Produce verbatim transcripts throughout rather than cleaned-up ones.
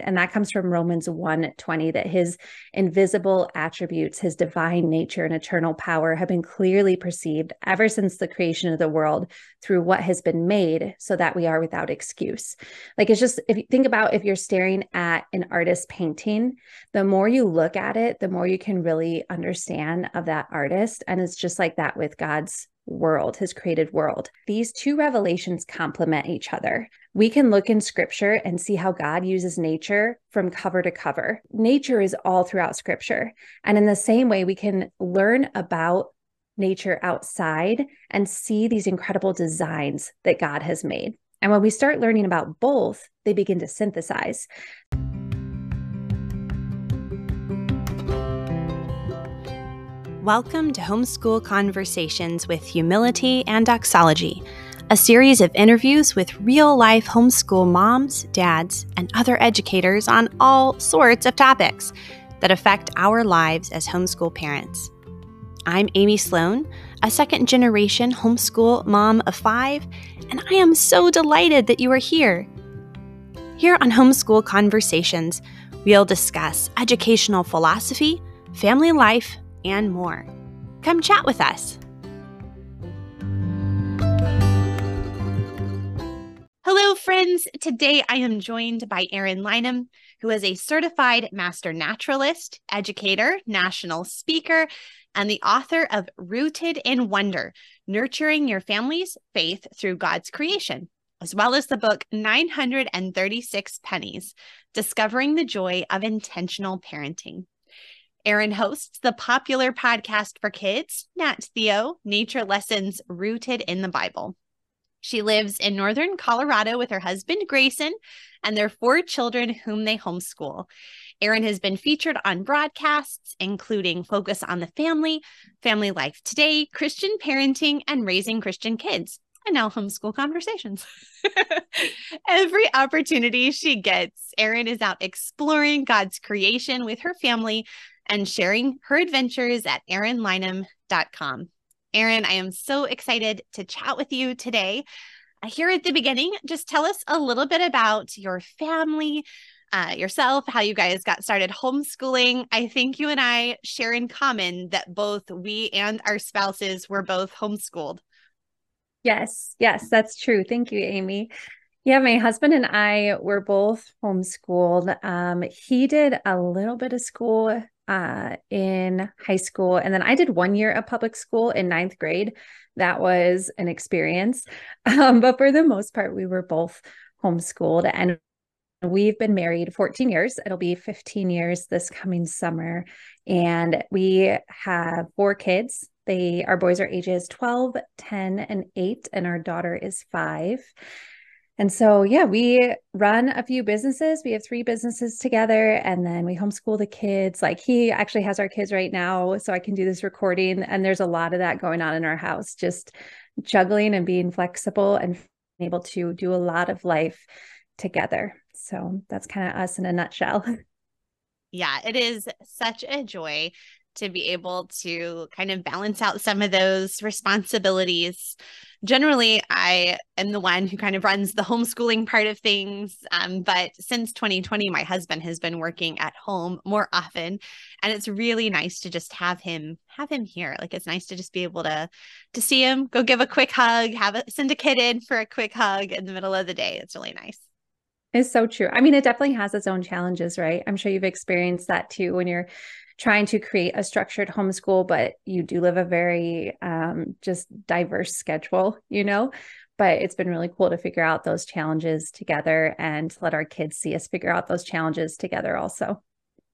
And that comes from Romans one twenty, that his invisible attributes, his divine nature and eternal power have been clearly perceived ever since the creation of the world through what has been made, so that we are without excuse. Like, it's just, if you think about, if you're staring at an artist's painting, the more you look at it, the more you can really understand of that artist. And it's just like that with God's world, his created world. These two revelations complement each other. We can look in scripture and see how God uses nature from cover to cover. Nature is all throughout scripture. And in the same way, we can learn about nature outside and see these incredible designs that God has made. And when we start learning about both, they begin to synthesize. Welcome to Homeschool Conversations with Humility and Doxology, a series of interviews with real-life homeschool moms, dads, and other educators on all sorts of topics that affect our lives as homeschool parents. I'm Amy Sloan, a second-generation homeschool mom of five, and I am so delighted that you are here. Here on Homeschool Conversations, we'll discuss educational philosophy, family life, and more. Come chat with us. Hello, friends. Today I am joined by Erin Lynham, who is a certified master naturalist, educator, national speaker, and the author of Rooted in Wonder, Nurturing Your Family's Faith Through God's Creation, as well as the book nine hundred thirty-six Pennies, Discovering the Joy of Intentional Parenting. Erin hosts the popular podcast for kids, Nat Theo, Nature Lessons Rooted in the Bible. She lives in northern Colorado with her husband, Grayson, and their four children whom they homeschool. Erin has been featured on broadcasts, including Focus on the Family, Family Life Today, Christian Parenting, and Raising Christian Kids, and now Homeschool Conversations. Every opportunity she gets, Erin is out exploring God's creation with her family and sharing her adventures at erin lynham dot com. Erin, I am so excited to chat with you today. Uh, here at the beginning, just tell us a little bit about your family, uh, yourself, how you guys got started homeschooling. I think you and I share in common that both we and our spouses were both homeschooled. Yes, yes, that's true. Thank you, Amy. Yeah, my husband and I were both homeschooled. Um, he did a little bit of school uh, in high school, and then I did one year of public school in ninth grade. That was an experience. Um, but for the most part, we were both homeschooled, and we've been married fourteen years. It'll be fifteen years this coming summer. And we have four kids. They, our boys are ages twelve, ten, and eight, and our daughter is five. And so, yeah, we run a few businesses. We have three businesses together, and then we homeschool the kids. Like, he actually has our kids right now, so I can do this recording. And there's a lot of that going on in our house, just juggling and being flexible and able to do a lot of life together. So that's kind of us in a nutshell. Yeah, it is such a joy to be able to kind of balance out some of those responsibilities. Generally, I am the one who kind of runs the homeschooling part of things. Um, but since twenty twenty, my husband has been working at home more often, and it's really nice to just have him have him here. Like, it's nice to just be able to to see him, go give a quick hug, have a send a kid in for a quick hug in the middle of the day. It's really nice. It's so true. I mean, it definitely has its own challenges, right? I'm sure you've experienced that too when you're trying to create a structured homeschool, but you do live a very um, just diverse schedule, you know, but it's been really cool to figure out those challenges together and let our kids see us figure out those challenges together also.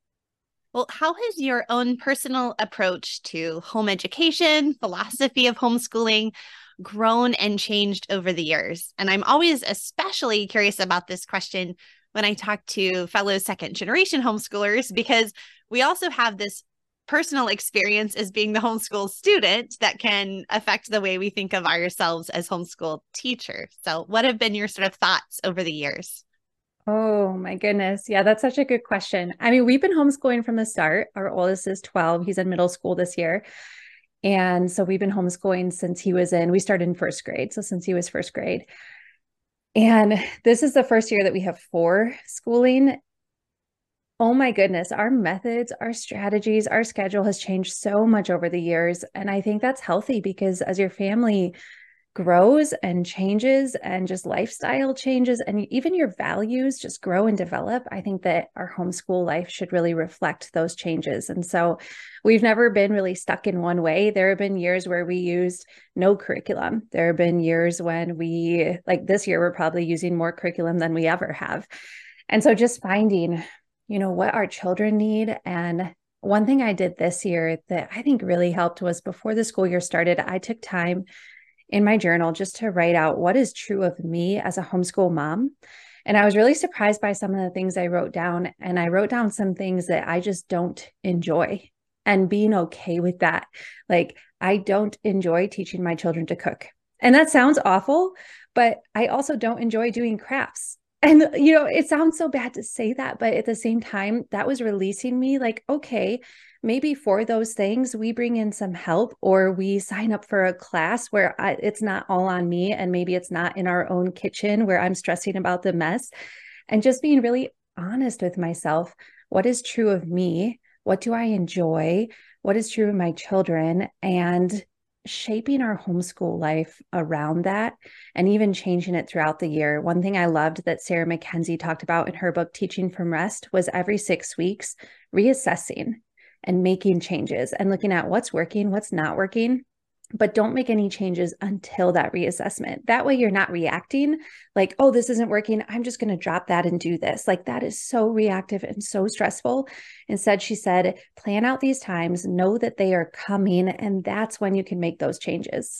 Well, how has your own personal approach to home education, philosophy of homeschooling grown and changed over the years? And I'm always especially curious about this question when I talk to fellow second generation homeschoolers, because we also have this personal experience as being the homeschool student that can affect the way we think of ourselves as homeschool teachers. So what have been your sort of thoughts over the years? Oh my goodness. Yeah, that's such a good question. I mean, we've been homeschooling from the start. Our oldest is twelve. He's in middle school this year. And so we've been homeschooling since he was in, we started in first grade. So since he was first grade. And this is the first year that we have four schooling. Oh my goodness, our methods, our strategies, our schedule has changed so much over the years. And I think that's healthy because as your family grows and changes and just lifestyle changes and even your values just grow and develop, I think that our homeschool life should really reflect those changes. And so we've never been really stuck in one way. There have been years where we used no curriculum. There have been years when we, like this year, we're probably using more curriculum than we ever have. And so just finding, you know, what our children need. And one thing I did this year that I think really helped was before the school year started, I took time in my journal just to write out what is true of me as a homeschool mom. And I was really surprised by some of the things I wrote down. And I wrote down some things that I just don't enjoy and being okay with that. Like, I don't enjoy teaching my children to cook. And that sounds awful, but I also don't enjoy doing crafts. And, you know, it sounds so bad to say that, but at the same time, that was releasing me like, okay, maybe for those things, we bring in some help or we sign up for a class where I, it's not all on me. And maybe it's not in our own kitchen where I'm stressing about the mess and just being really honest with myself. What is true of me? What do I enjoy? What is true of my children? And shaping our homeschool life around that and even changing it throughout the year. One thing I loved that Sarah Mackenzie talked about in her book, Teaching from Rest, was every six weeks, reassessing and making changes and looking at what's working, what's not working, but don't make any changes until that reassessment. That way you're not reacting like, oh, this isn't working, I'm just going to drop that and do this. Like that is so reactive and so stressful. Instead, she said, plan out these times, know that they are coming, and that's when you can make those changes.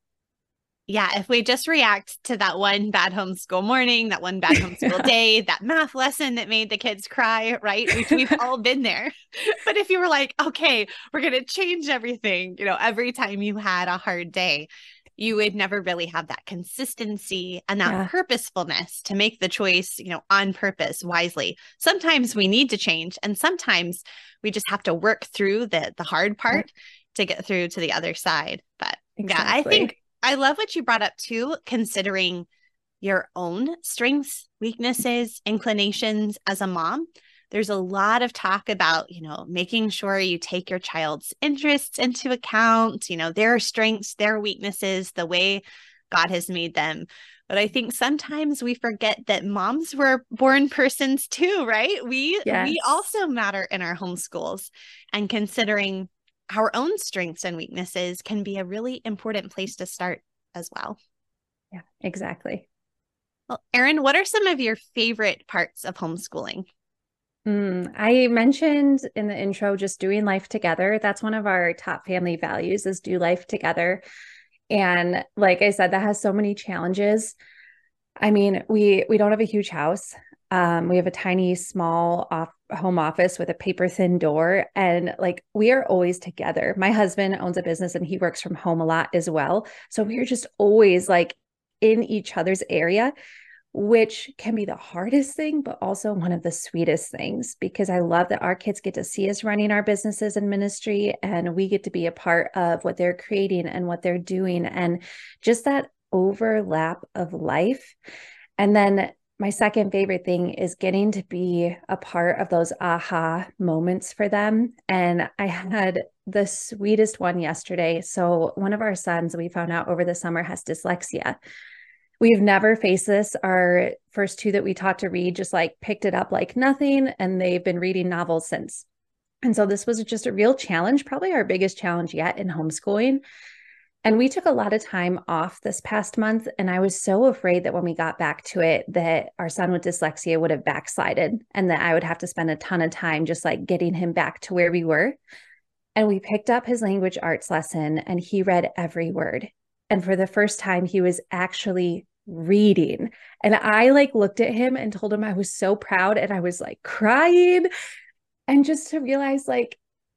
Yeah, if we just react to that one bad homeschool morning, that one bad homeschool day, that math lesson that made the kids cry, right? Which we've all been there. But if you were like, okay, we're going to change everything, you know, every time you had a hard day, you would never really have that consistency and that Yeah. purposefulness to make the choice, you know, on purpose, wisely. Sometimes we need to change, and sometimes we just have to work through the the hard part yeah. to get through to the other side. But exactly. yeah, I think I love what you brought up too, considering your own strengths, weaknesses, inclinations as a mom. There's a lot of talk about, you know, making sure you take your child's interests into account, you know, their strengths, their weaknesses, the way God has made them. But I think sometimes we forget that moms were born persons too, right? We yes. we also matter in our homeschools, and considering our own strengths and weaknesses can be a really important place to start as well. Yeah, exactly. Well, Erin, what are some of your favorite parts of homeschooling? Mm, I mentioned in the intro, just doing life together. That's one of our top family values, is do life together. And like I said, that has so many challenges. I mean, we, we don't have a huge house. Um, we have a tiny, small off home office with a paper thin door. And like, we are always together. My husband owns a business and he works from home a lot as well. So we're just always like in each other's area, which can be the hardest thing, but also one of the sweetest things, because I love that our kids get to see us running our businesses and ministry, and we get to be a part of what they're creating and what they're doing, and just that overlap of life. And then my second favorite thing is getting to be a part of those aha moments for them. And I had the sweetest one yesterday. So one of our sons, we found out over the summer, has dyslexia. We've never faced this. Our first two that we taught to read just like picked it up like nothing, and they've been reading novels since. And so this was just a real challenge, probably our biggest challenge yet in homeschooling. And we took a lot of time off this past month. And I was so afraid that when we got back to it, that our son with dyslexia would have backslided and that I would have to spend a ton of time just like getting him back to where we were. And we picked up his language arts lesson and he read every word. And for the first time, he was actually reading. And I like looked at him and told him I was so proud, and I was like crying. And just to realize, like,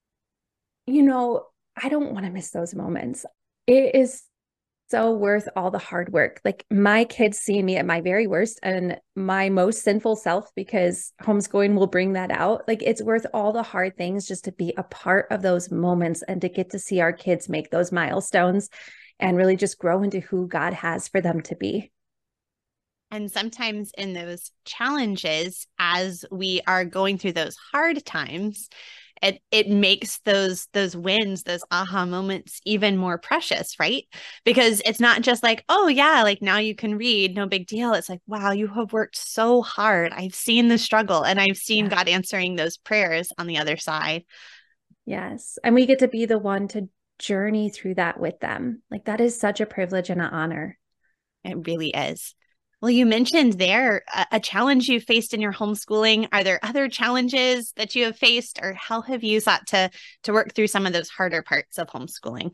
you know, I don't want to miss those moments. It is so worth all the hard work. Like, my kids see me at my very worst and my most sinful self, because homeschooling will bring that out. Like, it's worth all the hard things just to be a part of those moments and to get to see our kids make those milestones and really just grow into who God has for them to be. And sometimes in those challenges, as we are going through those hard times, it it makes those those wins, those aha moments even more precious, right? Because it's not just like, oh yeah, like now you can read, no big deal. It's like, wow, you have worked so hard. I've seen the struggle and I've seen Yeah. God answering those prayers on the other side. Yes. And we get to be the one to journey through that with them. Like that is such a privilege and an honor. It really is. Well, you mentioned there a, a challenge you faced in your homeschooling. Are there other challenges that you have faced, or how have you sought to to work through some of those harder parts of homeschooling?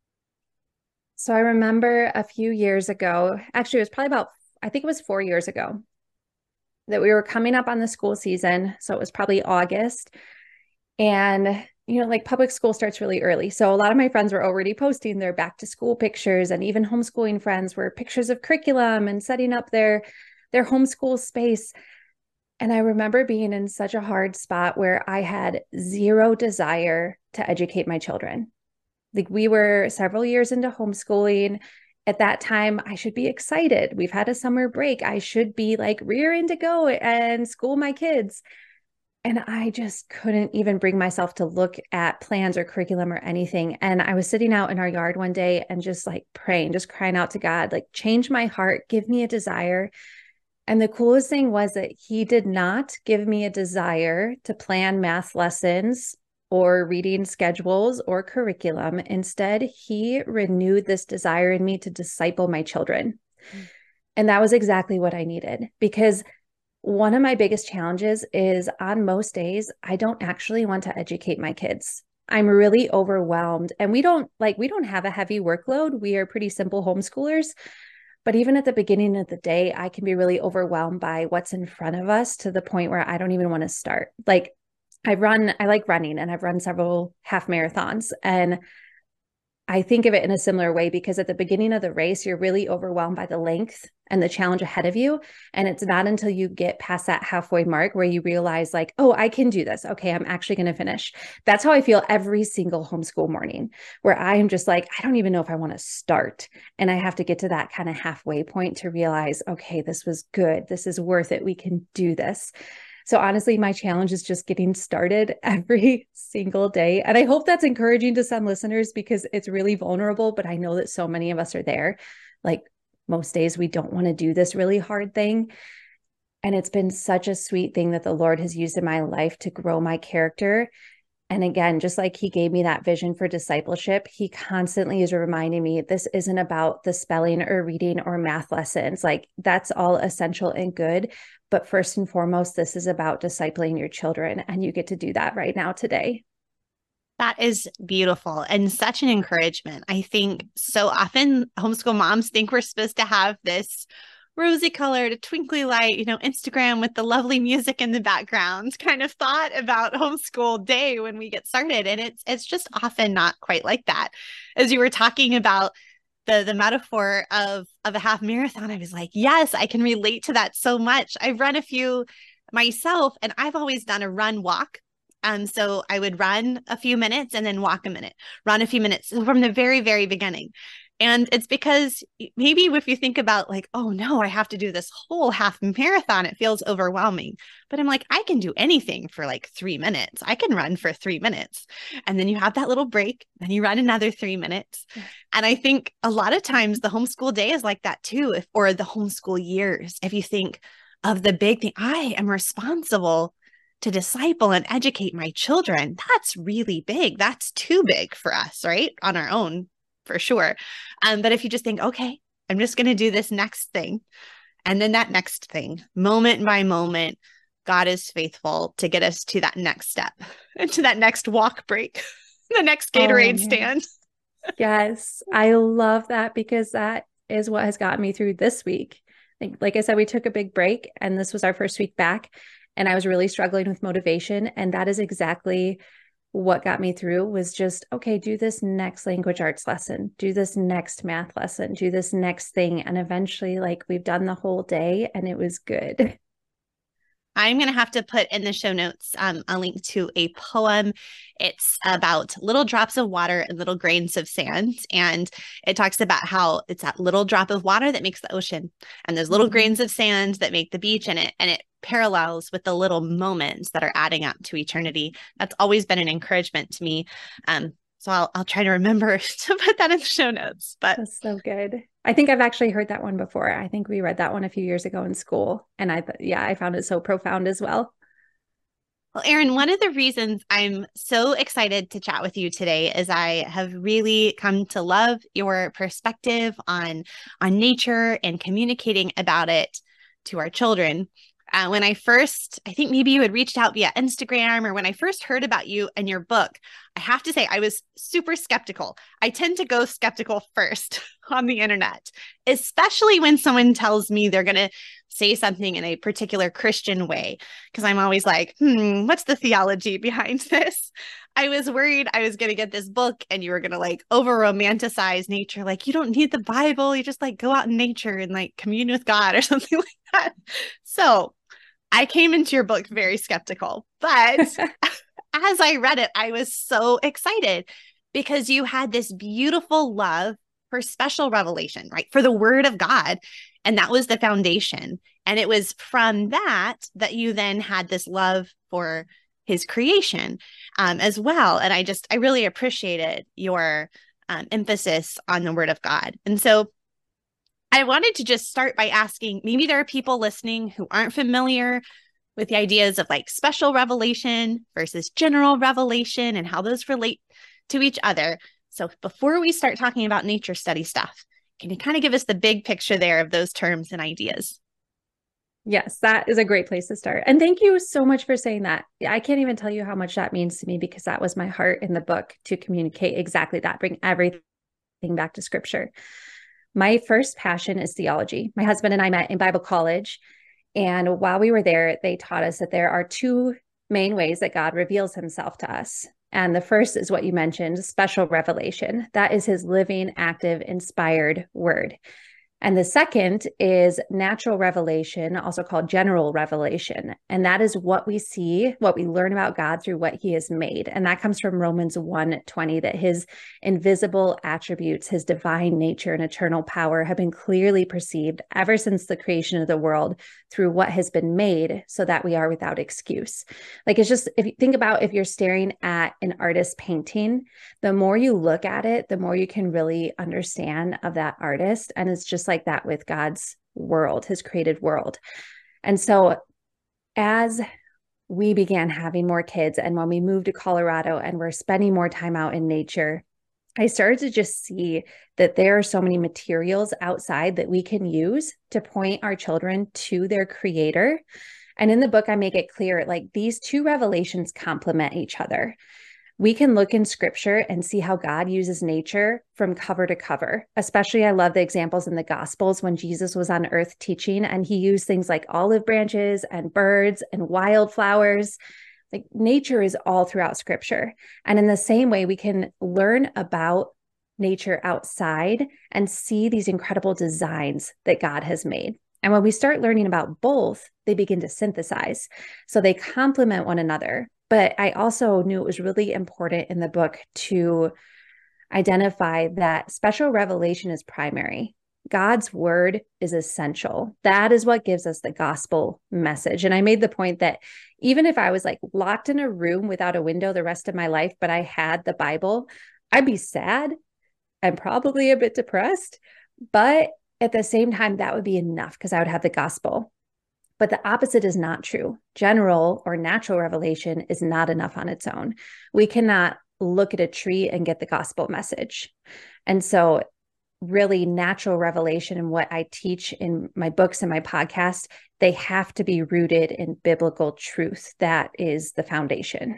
So I remember a few years ago, actually, it was probably about, I think it was four years ago, that we were coming up on the school season. So it was probably August. And, you know, like public school starts really early. So a lot of my friends were already posting their back to school pictures, and even homeschooling friends were pictures of curriculum and setting up their their homeschool space. And I remember being in such a hard spot where I had zero desire to educate my children. Like we were several years into homeschooling. At that time, I should be excited. We've had a summer break. I should be like rearing to go and school my kids. And I just couldn't even bring myself to look at plans or curriculum or anything. And I was sitting out in our yard one day and just like praying, just crying out to God, like, change my heart, give me a desire. And the coolest thing was that He did not give me a desire to plan math lessons or reading schedules or curriculum. Instead, He renewed this desire in me to disciple my children. Mm. And that was exactly what I needed, because one of my biggest challenges is on most days, I don't actually want to educate my kids. I'm really overwhelmed, and we don't like, we don't have a heavy workload. We are pretty simple homeschoolers, but even at the beginning of the day, I can be really overwhelmed by what's in front of us to the point where I don't even want to start. Like I run, I like running, and I've run several half marathons, and I think of it in a similar way, because at the beginning of the race, you're really overwhelmed by the length and the challenge ahead of you. And it's not until you get past that halfway mark where you realize like, oh, I can do this. Okay, I'm actually going to finish. That's how I feel every single homeschool morning, where I am just like, I don't even know if I want to start. And I have to get to that kind of halfway point to realize, okay, this was good. This is worth it. We can do this. So honestly, my challenge is just getting started every single day. And I hope that's encouraging to some listeners, because it's really vulnerable, but I know that so many of us are there. Like most days, we don't want to do this really hard thing. And it's been such a sweet thing that the Lord has used in my life to grow my character. And again, just like He gave me that vision for discipleship, He constantly is reminding me this isn't about the spelling or reading or math lessons. Like that's all essential and good. But first and foremost, this is about discipling your children. And you get to do that right now today. That is beautiful and such an encouragement. I think so often homeschool moms think we're supposed to have this rosy colored, twinkly light, you know, Instagram with the lovely music in the background kind of thought about homeschool day when we get started. And it's it's just often not quite like that. As you were talking about the the metaphor of of a half marathon, I was like, yes, I can relate to that so much. I've run a few myself, and I've always done a run walk. Um, so I would run a few minutes and then walk a minute, run a few minutes from the very, very beginning. And it's because maybe if you think about like, oh no, I have to do this whole half marathon, it feels overwhelming. But I'm like, I can do anything for like three minutes. I can run for three minutes. And then you have that little break, then you run another three minutes. Yeah. And I think a lot of times the homeschool day is like that too, if, or the homeschool years. If you think of the big thing, I am responsible to disciple and educate my children. That's really big. That's too big for us, right? On our own, for sure. Um, but if you just think, okay, I'm just going to do this next thing, and then that next thing, moment by moment, God is faithful to get us to that next step and to that next walk break, the next Gatorade oh, stand. Yes, I love that, because that is what has gotten me through this week. Like, like I said, we took a big break, and this was our first week back. And I was really struggling with motivation. And that is exactly what got me through, was just, okay, do this next language arts lesson, do this next math lesson, do this next thing. And eventually, like, we've done the whole day and it was good. I'm going to have to put in the show notes um, a link to a poem. It's about little drops of water and little grains of sand. And it talks about how it's that little drop of water that makes the ocean, and those little mm-hmm. grains of sand that make the beach. And it, and it parallels with the little moments that are adding up to eternity. That's always been an encouragement to me. Um, so I'll, I'll try to remember to put that in the show notes. But that's so good. I think I've actually heard that one before. I think we read that one a few years ago in school. And I, yeah, I found it so profound as well. Well, Erin, one of the reasons I'm so excited to chat with you today is I have really come to love your perspective on, on nature and communicating about it to our children. Uh, when I first, I think maybe you had reached out via Instagram, or when I first heard about you and your book, I have to say I was super skeptical. I tend to go skeptical first on the internet, especially when someone tells me they're going to say something in a particular Christian way, because I'm always like, hmm, what's the theology behind this? I was worried I was going to get this book and you were going to like over romanticize nature. Like, you don't need the Bible. You just like go out in nature and like commune with God or something like that. So I came into your book very skeptical, but as I read it, I was so excited because you had this beautiful love for special revelation, right? For the word of God. And that was the foundation. And it was from that that you then had this love for his creation um, as well. And I just, I really appreciated your um, emphasis on the word of God. And so I wanted to just start by asking, maybe there are people listening who aren't familiar with the ideas of like special revelation versus general revelation and how those relate to each other. So before we start talking about nature study stuff, can you kind of give us the big picture there of those terms and ideas? Yes, that is a great place to start. And thank you so much for saying that. I can't even tell you how much that means to me, because that was my heart in the book, to communicate exactly that, bring everything back to scripture. My first passion is theology. My husband and I met in Bible college. And while we were there, they taught us that there are two main ways that God reveals himself to us. And the first is what you mentioned, special revelation. That is his living, active, inspired word. And the second is natural revelation, also called general revelation. And that is what we see, what we learn about God through what he has made. And that comes from Romans one twenty, that his invisible attributes, his divine nature and eternal power have been clearly perceived ever since the creation of the world through what has been made, so that we are without excuse. Like, it's just, if you think about, if you're staring at an artist's painting, the more you look at it, the more you can really understand of that artist. And it's just like that with God's world, his created world. And so as we began having more kids, and when we moved to Colorado and we're spending more time out in nature, I started to just see that there are so many materials outside that we can use to point our children to their creator. And in the book, I make it clear, like, these two revelations complement each other. We can look in scripture and see how God uses nature from cover to cover. Especially, I love the examples in the Gospels when Jesus was on earth teaching, and he used things like olive branches and birds and wildflowers. Like, nature is all throughout scripture. And in the same way, we can learn about nature outside and see these incredible designs that God has made. And when we start learning about both, they begin to synthesize. So they complement one another. But I also knew it was really important in the book to identify that special revelation is primary. God's word is essential. That is what gives us the gospel message. And I made the point that even if I was like locked in a room without a window the rest of my life, but I had the Bible, I'd be sad and probably a bit depressed. But at the same time, that would be enough because I would have the gospel. But the opposite is not true. General or natural revelation is not enough on its own. We cannot look at a tree and get the gospel message. And so really, natural revelation and what I teach in my books and my podcast, they have to be rooted in biblical truth. That is the foundation.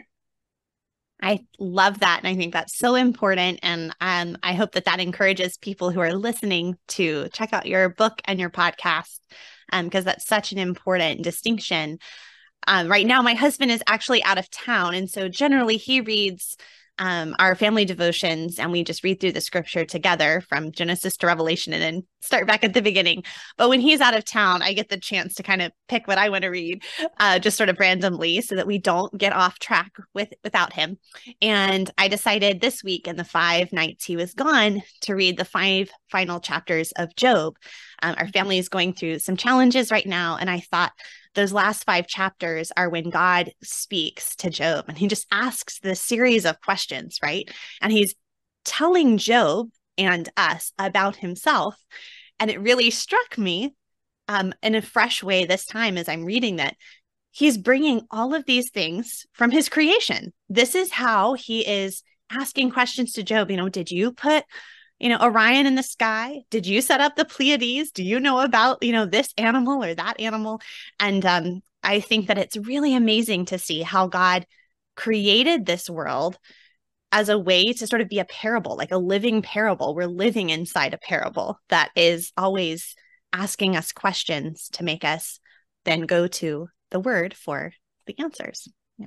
I love that. And I think that's so important. And um, I hope that that encourages people who are listening to check out your book and your podcast, because um, that's such an important distinction. Um, right now, my husband is actually out of town. And so generally he reads um, our family devotions, and we just read through the scripture together from Genesis to Revelation and then start back at the beginning. But when he's out of town, I get the chance to kind of pick what I want to read, uh, just sort of randomly, so that we don't get off track with without him. And I decided this week, in the five nights he was gone, to read the five final chapters of Job. Um, our family is going through some challenges right now, and I thought those last five chapters are when God speaks to Job, and he just asks this series of questions, right? And he's telling Job and us about himself. And it really struck me um, in a fresh way this time as I'm reading that he's bringing all of these things from his creation. This is how he is asking questions to Job. You know, did you put you know, Orion in the sky? Did you set up the Pleiades? Do you know about, you know, this animal or that animal? And um, I think that it's really amazing to see how God created this world as a way to sort of be a parable, like a living parable. We're living inside a parable that is always asking us questions to make us then go to the word for the answers.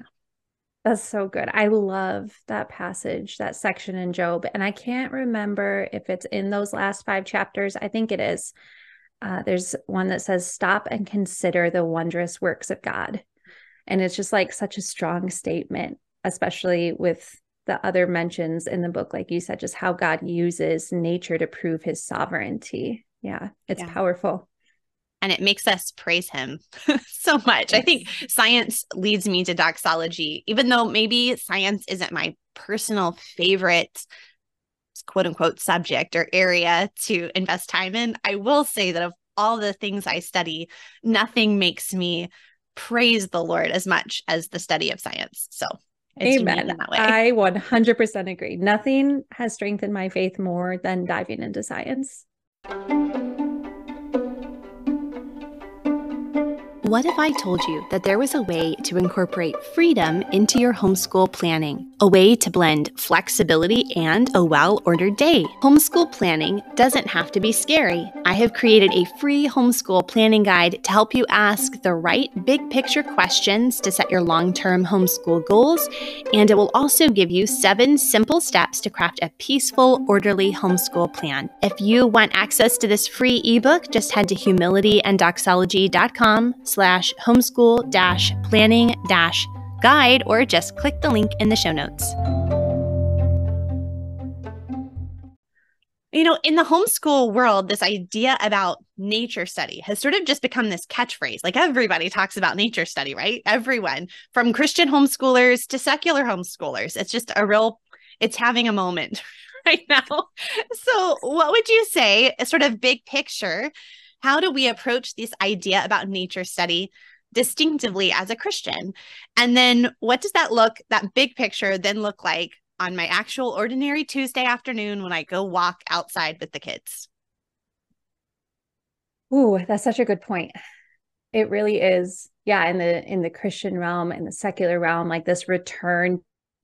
That's so good. I love that passage, that section in Job. And I can't remember if it's in those last five chapters. I think it is. Uh, there's one that says, stop and consider the wondrous works of God. And it's just like such a strong statement, especially with the other mentions in the book, like you said, just how God uses nature to prove his sovereignty. Yeah, it's yeah. powerful. And it makes us praise him so much. Yes. I think science leads me to doxology, even though maybe science isn't my personal favorite, quote unquote, subject or area to invest time in. I will say that of all the things I study, nothing makes me praise the Lord as much as the study of science. So it's Amen. In that way. I one hundred percent agree. Nothing has strengthened my faith more than diving into science. What if I told you that there was a way to incorporate freedom into your homeschool planning? A way to blend flexibility and a well-ordered day. Homeschool planning doesn't have to be scary. I have created a free homeschool planning guide to help you ask the right big picture questions to set your long-term homeschool goals, and it will also give you seven simple steps to craft a peaceful, orderly homeschool plan. If you want access to this free ebook, just head to humilityandoxology.com slash homeschool dash planning dash guide, or just click the link in the show notes. You know, in the homeschool world, this idea about nature study has sort of just become this catchphrase. Like everybody talks about nature study, right? Everyone, from Christian homeschoolers to secular homeschoolers. It's just a real, it's having a moment right now. So what would you say, a sort of big picture, how do we approach this idea about nature study distinctively as a Christian? And then what does that look, that big picture then look like on my actual ordinary Tuesday afternoon when I go walk outside with the kids? Ooh, that's such a good point. It really is. Yeah, in the in the Christian realm, in the secular realm, like this return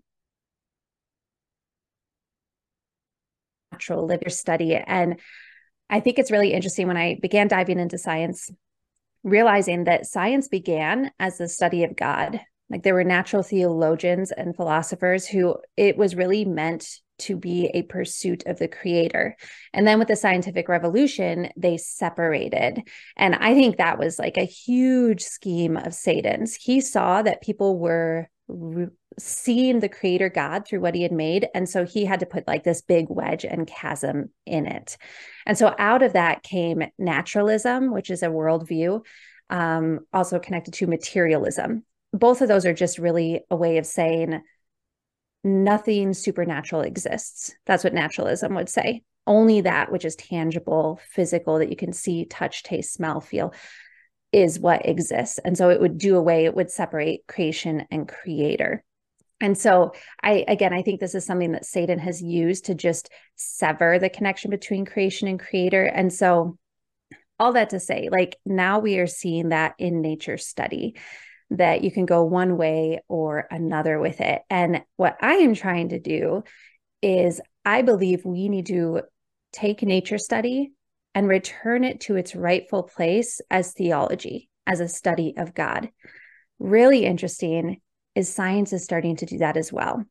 natural living study. And I think it's really interesting when I began diving into science, realizing that science began as the study of God. Like there were natural theologians and philosophers who it was really meant to be a pursuit of the creator. And then with the scientific revolution, they separated. And I think that was like a huge scheme of Satan's. He saw that people were re- seeing the creator God through what he had made. And so he had to put like this big wedge and chasm in it. And so out of that came naturalism, which is a worldview, um, also connected to materialism. Both of those are just really a way of saying nothing supernatural exists. That's what naturalism would say. Only that which is tangible, physical, that you can see, touch, taste, smell, feel, is what exists. And so it would do away, it would separate creation and creator. And so I, again, I think this is something that Satan has used to just sever the connection between creation and creator. And so all that to say, like now we are seeing that in nature study, that you can go one way or another with it. And what I am trying to do is I believe we need to take nature study and return it to its rightful place as theology, as a study of God. Really interesting is science is starting to do that as well.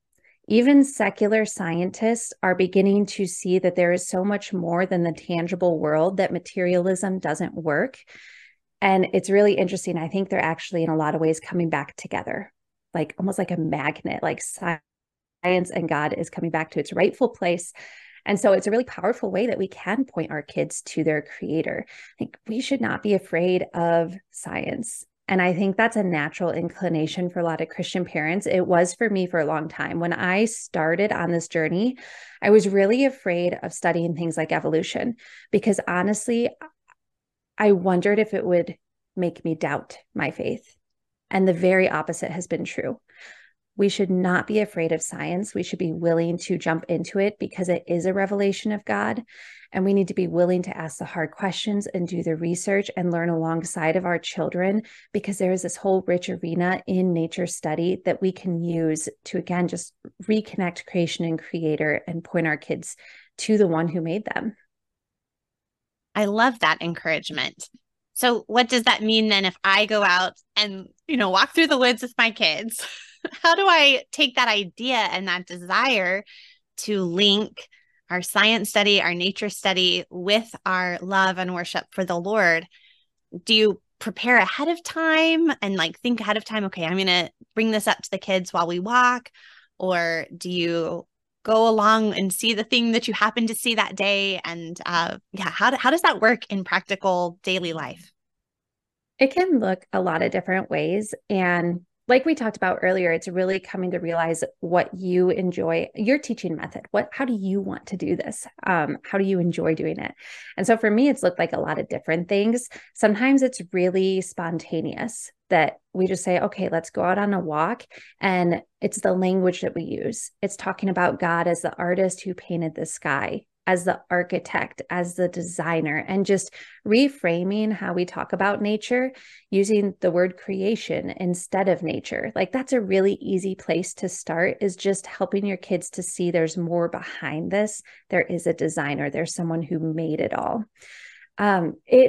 Even secular scientists are beginning to see that there is so much more than the tangible world, that materialism doesn't work. And it's really interesting. I think they're actually, in a lot of ways, coming back together, like almost like a magnet, like science and God is coming back to its rightful place. And so it's a really powerful way that we can point our kids to their creator. I think we should not be afraid of science. And I think that's a natural inclination for a lot of Christian parents. It was for me for a long time. When I started on this journey, I was really afraid of studying things like evolution, because honestly, I wondered if it would make me doubt my faith. And the very opposite has been true. We should not be afraid of science. We should be willing to jump into it because it is a revelation of God. And we need to be willing to ask the hard questions and do the research and learn alongside of our children, because there is this whole rich arena in nature study that we can use to, again, just reconnect creation and creator and point our kids to the one who made them. I love that encouragement. So what does that mean then if I go out and, you know, walk through the woods with my kids? How do I take that idea and that desire to link our science study, our nature study with our love and worship for the Lord? Do you prepare ahead of time and like think ahead of time, okay, I'm going to bring this up to the kids while we walk? Or do you go along and see the thing that you happen to see that day? And uh, yeah, how, do, how does that work in practical daily life? It can look a lot of different ways. And like we talked about earlier, it's really coming to realize what you enjoy, your teaching method. What, how do you want to do this? Um, how do you enjoy doing it? And so for me, it's looked like a lot of different things. Sometimes it's really spontaneous, that we just say, okay, let's go out on a walk. And it's the language that we use. It's talking about God as the artist who painted the sky, as the architect, as the designer, and just reframing how we talk about nature using the word creation instead of nature. Like, that's a really easy place to start, is just helping your kids to see there's more behind this. There is a designer, there's someone who made it all. Um, it,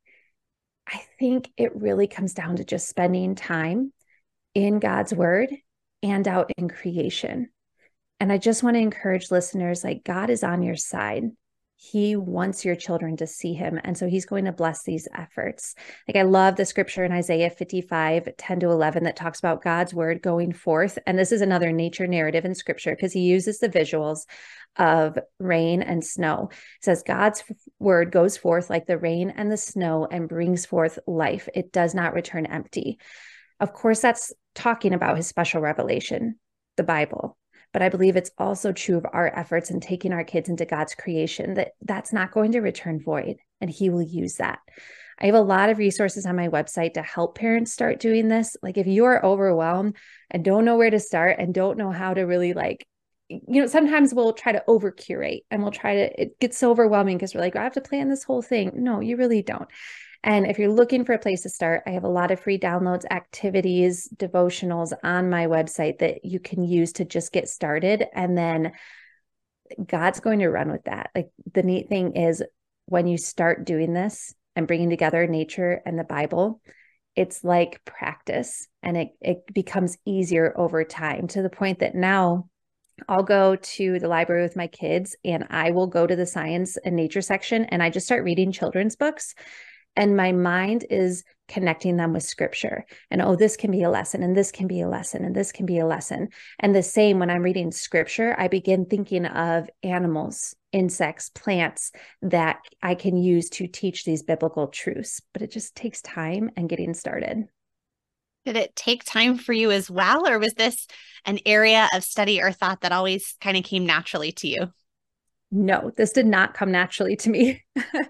I think it really comes down to just spending time in God's word and out in creation. And I just want to encourage listeners, like, God is on your side. He wants your children to see him. And so he's going to bless these efforts. Like, I love the scripture in Isaiah fifty-five, ten to eleven, that talks about God's word going forth. And this is another nature narrative in scripture, because he uses the visuals of rain and snow. It says God's word goes forth like the rain and the snow and brings forth life. It does not return empty. Of course, that's talking about his special revelation, the Bible. But I believe it's also true of our efforts in taking our kids into God's creation, that that's not going to return void, and he will use that. I have a lot of resources on my website to help parents start doing this. Like, if you are overwhelmed and don't know where to start and don't know how to really, like, you know, sometimes we'll try to over curate and we'll try to, it gets so overwhelming because we're like, I have to plan this whole thing. No, you really don't. And if you're looking for a place to start, I have a lot of free downloads, activities, devotionals on my website that you can use to just get started. And then God's going to run with that. Like, the neat thing is, when you start doing this and bringing together nature and the Bible, it's like practice, and it, it becomes easier over time, to the point that now I'll go to the library with my kids and I will go to the science and nature section and I just start reading children's books. And my mind is connecting them with scripture. And, oh, this can be a lesson, and this can be a lesson, and this can be a lesson. And the same when I'm reading scripture, I begin thinking of animals, insects, plants that I can use to teach these biblical truths. But it just takes time and getting started. Did it take time for you as well? Or was this an area of study or thought that always kind of came naturally to you? No, this did not come naturally to me.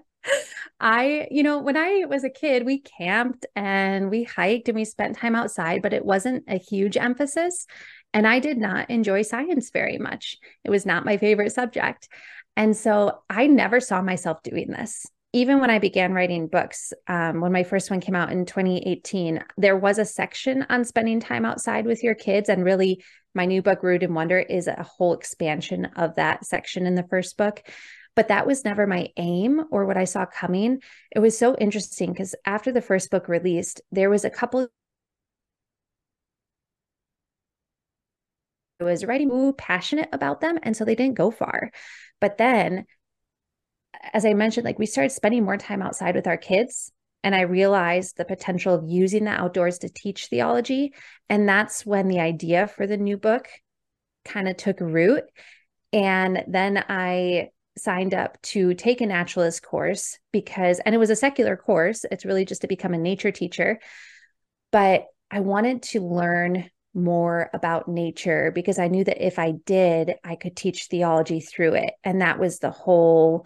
I, you know, when I was a kid, we camped and we hiked and we spent time outside, but it wasn't a huge emphasis. And I did not enjoy science very much. It was not my favorite subject. And so I never saw myself doing this. Even when I began writing books, um, when my first one came out in twenty eighteen, there was a section on spending time outside with your kids. And really, my new book, Root and Wonder, is a whole expansion of that section in the first book. But that was never my aim or what I saw coming. It was so interesting because after the first book released, there was a couple was writing, ooh, passionate about them. And so they didn't go far. But then, as I mentioned, like we started spending more time outside with our kids. And I realized the potential of using the outdoors to teach theology. And that's when the idea for the new book kind of took root. And then I signed up to take a naturalist course because, and it was a secular course. It's really just to become a nature teacher. But I wanted to learn more about nature because I knew that if I did, I could teach theology through it. And that was the whole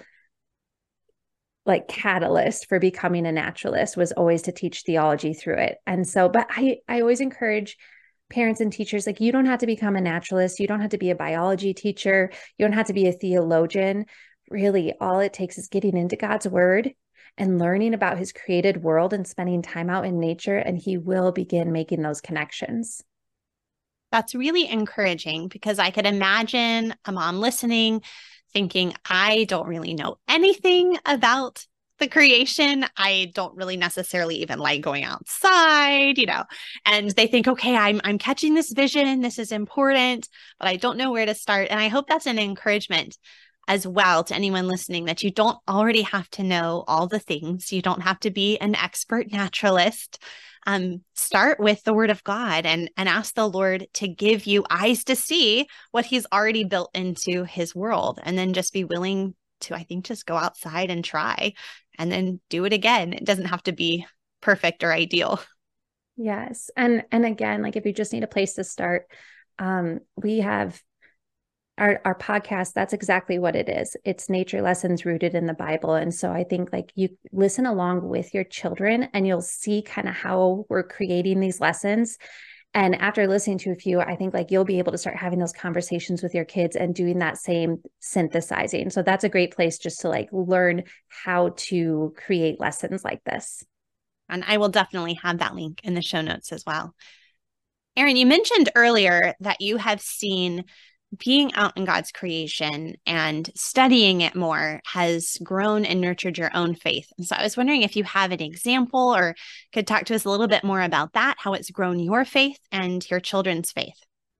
like catalyst for becoming a naturalist, was always to teach theology through it. And so, but I, I always encourage parents and teachers, like, you don't have to become a naturalist. You don't have to be a biology teacher. You don't have to be a theologian. Really, all it takes is getting into God's word and learning about his created world and spending time out in nature, and he will begin making those connections. That's really encouraging because I could imagine a mom listening thinking, I don't really know anything about the creation. I don't really necessarily even like going outside, you know, and they think, okay, I'm, I'm catching this vision. This is important, but I don't know where to start. And I hope that's an encouragement as well to anyone listening, that you don't already have to know all the things. You don't have to be an expert naturalist. Um, start with the word of God and, and ask the Lord to give you eyes to see what he's already built into his world. And then just be willing to, I think, just go outside and try and then do it again. It doesn't have to be perfect or ideal. Yes. And, and again, like if you just need a place to start, um, we have Our, our podcast, that's exactly what it is. It's nature lessons rooted in the Bible. And so I think like you listen along with your children and you'll see kind of how we're creating these lessons. And after listening to a few, I think like you'll be able to start having those conversations with your kids and doing that same synthesizing. So that's a great place just to like learn how to create lessons like this. And I will definitely have that link in the show notes as well. Erin, you mentioned earlier that you have seen being out in God's creation and studying it more has grown and nurtured your own faith. And so I was wondering if you have an example or could talk to us a little bit more about that, how it's grown your faith and your children's faith.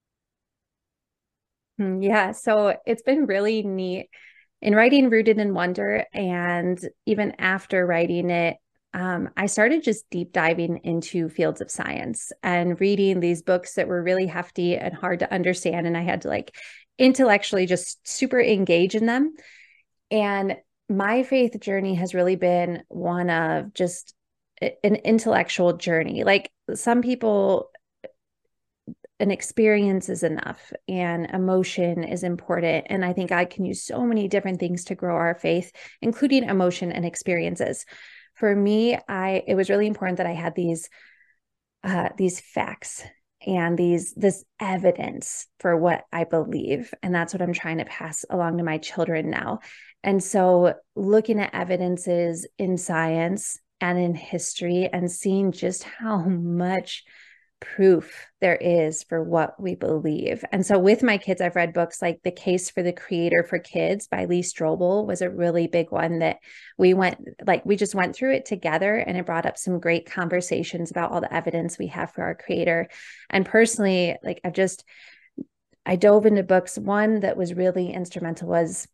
Yeah, so it's been really neat in writing Rooted in Wonder. And even after writing it, um, I started just deep diving into fields of science and reading these books that were really hefty and hard to understand. And I had to like intellectually just super engage in them. And my faith journey has really been one of just an intellectual journey. Like some people, an experience is enough and emotion is important. And I think God can use so many different things to grow our faith, including emotion and experiences. For me, I it was really important that I had these uh, these facts and these this evidence for what I believe. And that's what I'm trying to pass along to my children now. And so looking at evidences in science and in history and seeing just how much proof there is for what we believe. And so with my kids, I've read books like The Case for the Creator for Kids by Lee Strobel was a really big one that we went, like we just went through it together, and it brought up some great conversations about all the evidence we have for our creator. And personally, like I've just, I dove into books. One that was really instrumental was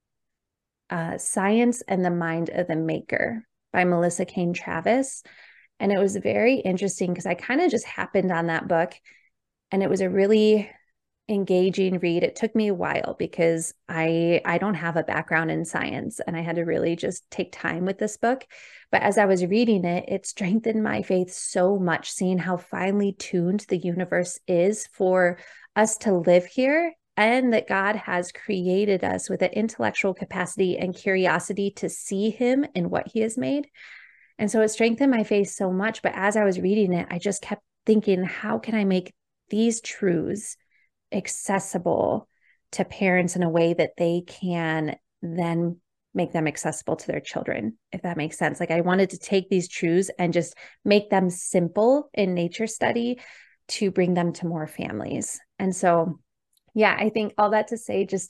uh, Science and the Mind of the Maker by Melissa Cain Travis. And it was very interesting because I kind of just happened on that book, and it was a really engaging read. It took me a while because I I don't have a background in science, and I had to really just take time with this book. But as I was reading it, it strengthened my faith so much, seeing how finely tuned the universe is for us to live here, and that God has created us with an intellectual capacity and curiosity to see him in what he has made. And so it strengthened my faith so much. But as I was reading it, I just kept thinking, how can I make these truths accessible to parents in a way that they can then make them accessible to their children, if that makes sense? Like I wanted to take these truths and just make them simple in nature study to bring them to more families. And so, yeah, I think all that to say, just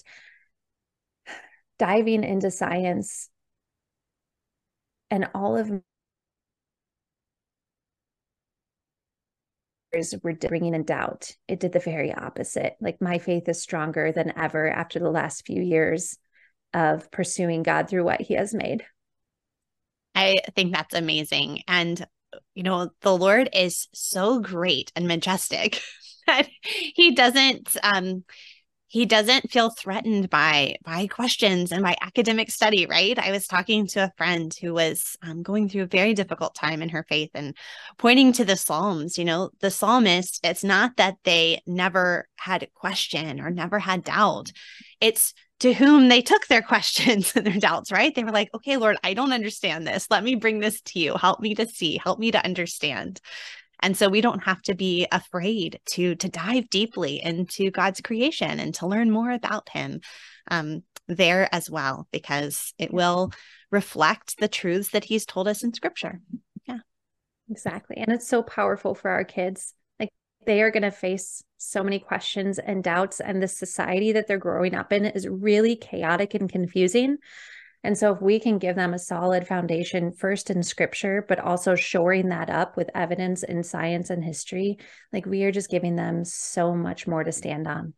diving into science and all of were bringing in doubt. It did the very opposite. Like, my faith is stronger than ever after the last few years of pursuing God through what he has made. I think that's amazing. And, you know, the Lord is so great and majestic that he doesn't, um, he doesn't feel threatened by by questions and by academic study, right? I was talking to a friend who was um, going through a very difficult time in her faith and pointing to the Psalms. You know, the psalmist, it's not that they never had a question or never had doubt. It's to whom they took their questions and their doubts, right? They were like, okay, Lord, I don't understand this. Let me bring this to you. Help me to see, help me to understand. And so we don't have to be afraid to to dive deeply into God's creation and to learn more about him um, there as well, because it will reflect the truths that he's told us in scripture. Yeah, exactly. And it's so powerful for our kids. Like, they are going to face so many questions and doubts, and the society that they're growing up in is really chaotic and confusing. And so if we can give them a solid foundation, first in scripture, but also shoring that up with evidence in science and history, like, we are just giving them so much more to stand on.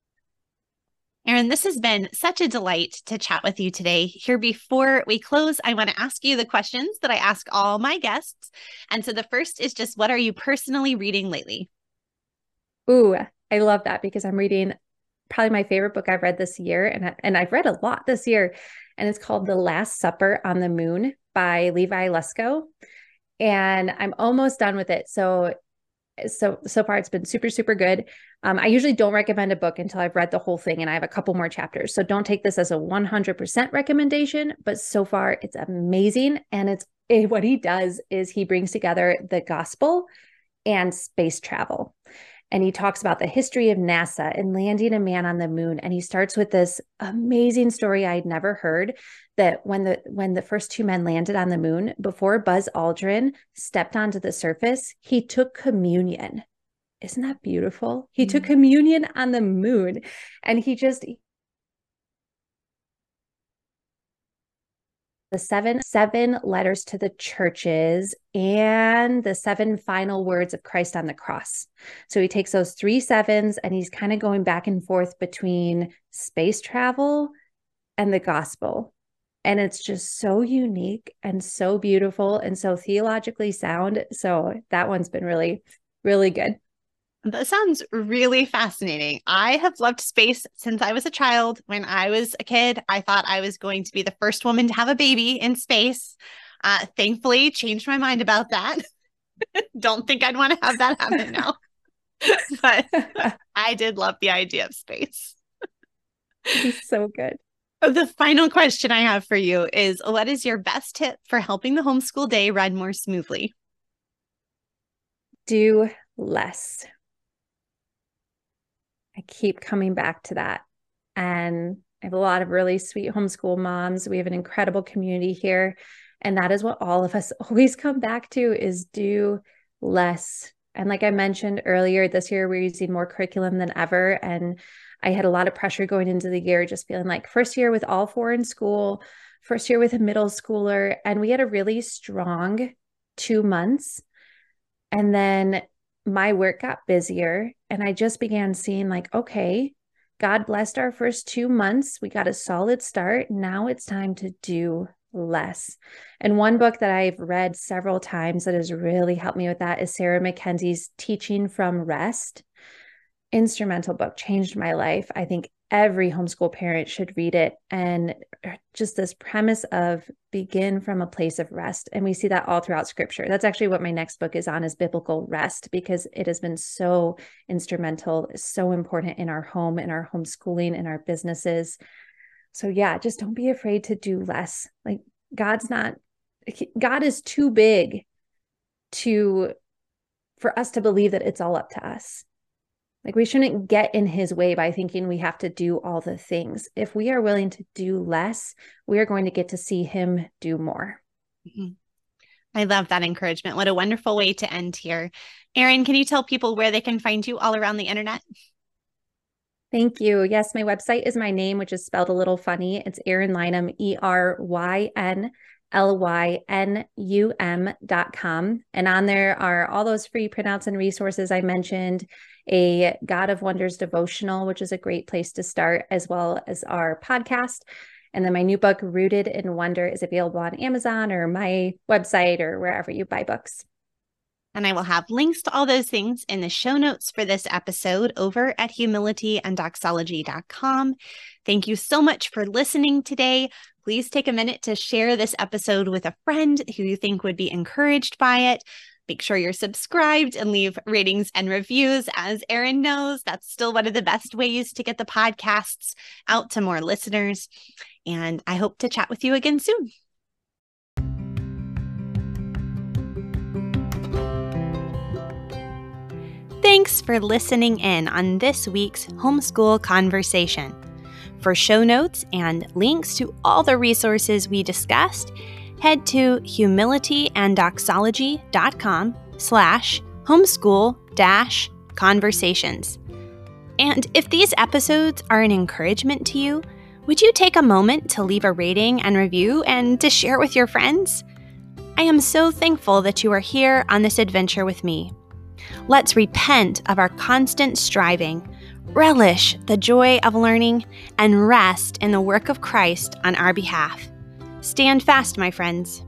Erin, this has been such a delight to chat with you today. Here, before we close, I want to ask you the questions that I ask all my guests. And so the first is just, what are you personally reading lately? Ooh, I love that, because I'm reading probably my favorite book I've read this year. And, I, and I've read a lot this year. And it's called The Last Supper on the Moon by Levi Lusko. And I'm almost done with it. So, so, so far it's been super, super good. Um, I usually don't recommend a book until I've read the whole thing and I have a couple more chapters. So don't take this as a one hundred percent recommendation, but so far it's amazing. And it's it, what he does is he brings together the gospel and space travel. And he talks about the history of NASA and landing a man on the moon. And he starts with this amazing story I'd never heard, that when the when the first two men landed on the moon, before Buzz Aldrin stepped onto the surface, he took communion. Isn't that beautiful? He mm-hmm. took communion on the moon. And he just the seven, seven letters to the churches and the seven final words of Christ on the cross. So he takes those three sevens and he's kind of going back and forth between space travel and the gospel. And it's just so unique and so beautiful and so theologically sound. So that one's been really, really good. That sounds really fascinating. I have loved space since I was a child. When I was a kid, I thought I was going to be the first woman to have a baby in space. Uh, thankfully, changed my mind about that. Don't think I'd want to have that happen now. But I did love the idea of space. It's so good. The final question I have for you is, what is your best tip for helping the homeschool day run more smoothly? Do less. I keep coming back to that. And I have a lot of really sweet homeschool moms. We have an incredible community here. And that is what all of us always come back to, is do less. And like I mentioned earlier, this year we're using more curriculum than ever. And I had a lot of pressure going into the year, just feeling like first year with all four in school, first year with a middle schooler. And we had a really strong two months. And then my work got busier and I just began seeing like, okay, God blessed our first two months. We got a solid start. Now it's time to do less. And one book that I've read several times that has really helped me with that is Sarah Mackenzie's Teaching from Rest. Instrumental book, changed my life. I think every homeschool parent should read it. And just this premise of begin from a place of rest. And we see that all throughout scripture. That's actually what my next book is on, is biblical rest, because it has been so instrumental, so important in our home, in our homeschooling, in our businesses. So yeah, just don't be afraid to do less. Like, God's not, God is too big to, for us to believe that it's all up to us. Like, we shouldn't get in his way by thinking we have to do all the things. If we are willing to do less, we are going to get to see him do more. Mm-hmm. I love that encouragement. What a wonderful way to end here. Erin, can you tell people where they can find you all around the internet? Thank you. Yes, my website is my name, which is spelled a little funny. It's Erin Lynham, E R Y N L Y N U M dot com. And on there are all those free printouts and resources I mentioned, a God of Wonders devotional, which is a great place to start, as well as our podcast. And then my new book, Rooted in Wonder, is available on Amazon or my website or wherever you buy books. And I will have links to all those things in the show notes for this episode over at humility and doxology dot com. Thank you so much for listening today. Please take a minute to share this episode with a friend who you think would be encouraged by it. Make sure you're subscribed and leave ratings and reviews. As Erin knows, that's still one of the best ways to get the podcasts out to more listeners. And I hope to chat with you again soon. Thanks for listening in on this week's Homeschool Conversation. For show notes and links to all the resources we discussed, head to humility and doxology dot com slash homeschool dash conversations. And if these episodes are an encouragement to you, would you take a moment to leave a rating and review and to share with your friends? I am so thankful that you are here on this adventure with me. Let's repent of our constant striving, relish the joy of learning, and rest in the work of Christ on our behalf. Stand fast, my friends.